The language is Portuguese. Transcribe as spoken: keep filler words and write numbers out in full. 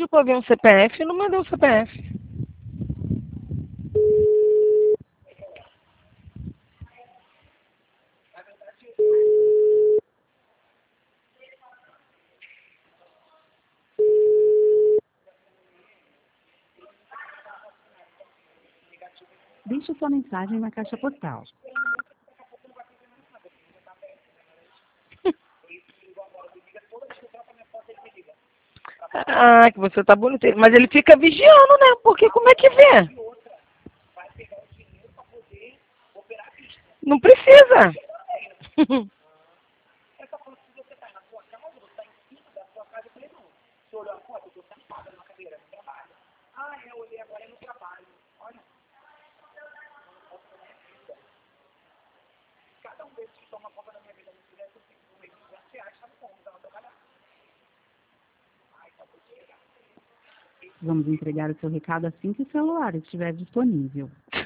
pediu para ver um C P F e não mandou o C P F. Deixe sua mensagem na caixa postal. Ah, que você tá bonito. Mas ele fica vigiando, né? Porque como é que vê? Não precisa. Vamos entregar o seu recado assim que o celular estiver disponível.